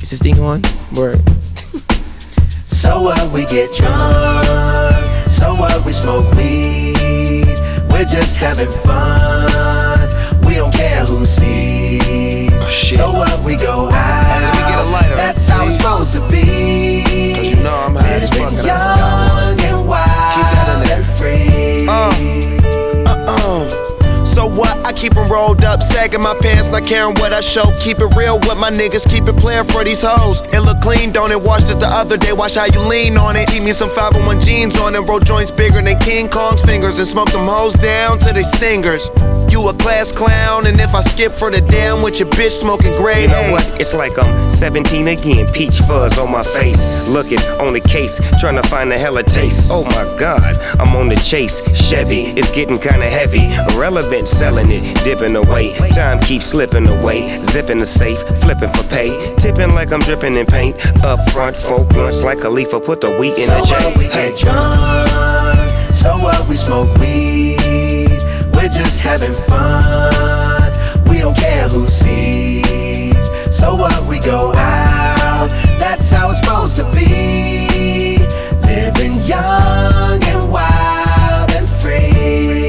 Is this thing on? Word. So what, we get drunk. So what, we smoke weed. We're just having fun. We don't care who sees. So what, we go out. Let me get a lighter, that's how it's supposed to be. Cause you know I'm high as fuck. Living young and wild. Keep that in there. And free. So what? I keep them rolled up, sagging my pants, not caring what I show. Keep it real with my niggas, keep it playing for these hoes. It look clean, don't it? Washed it the other day, watch how you lean on it. Keep me some 501 jeans on it, roll joints bigger than King Kong's fingers, and smoke them hoes down to they stingers. You a class clown, and if I skip for the damn with your bitch smoking grade You know A. what? It's like I'm 17 again, peach fuzz on my face. Looking on the case, trying to find a hella taste. Oh my God, I'm on the chase. Chevy, it's getting kinda heavy. Irrelevant, selling it, dipping away. Time keeps slipping away. Zipping the safe, flipping for pay. Tipping like I'm dripping in paint. Up front, 4 blunts like a leaf, put the wheat in So the J. what, we get drunk. So what, we smoke weed. We're just having fun. We don't care who sees. So what, we go out. That's how it's supposed to be. Living young and wild and free.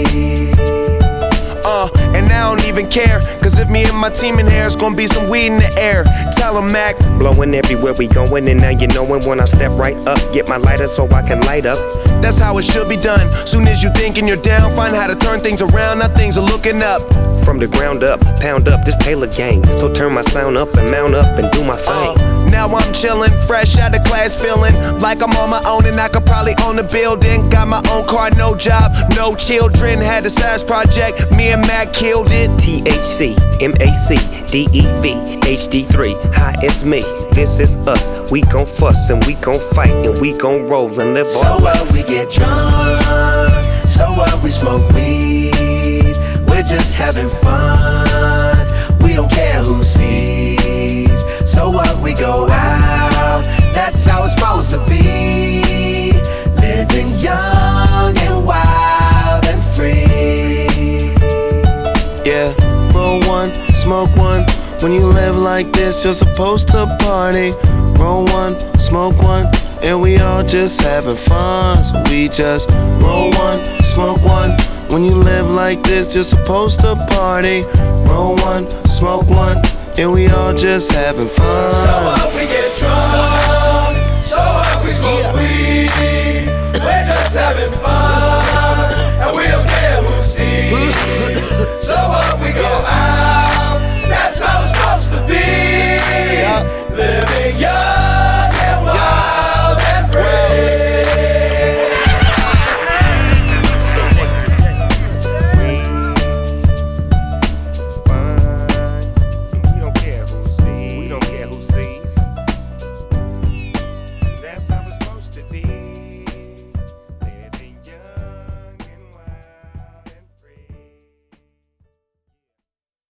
And I don't even care, cause if me and my team in here, it's gonna be some weed in the air. Tell 'em, Mac. Blowing everywhere we going, and now you knowin' when I step right up. Get my lighter so I can light up. That's how it should be done. Soon as you thinking you're down, find how to turn things around. Now things are looking up. From the ground up, pound up this Taylor gang. So turn my sound up and mount up and do my thing. Now I'm chillin', fresh out of class, feeling like I'm on my own and I could probably own a building. Got my own car, no job, no children. Had a size project, me and Mac killed it. THC, MAC, DEV, HD3, hi, it's me. This is us. We gon' fuss and we gon' fight and we gon' roll and live So our what, life. we get drunk. So what, we smoke weed. We're just having fun. We don't care who sees. So what, we go out. That's how it's supposed to be. Living young and wild and free. Yeah, roll one, smoke one. When you live like this, you're supposed to party. Roll one, smoke one, and we all just having fun. So we just roll one, smoke one. When you live like this, you're supposed to party. Roll one, smoke one, and we all just having fun. So what, we get drunk. So what, we smoke weed. We're just having fun. And we don't care who sees. So what, we go out.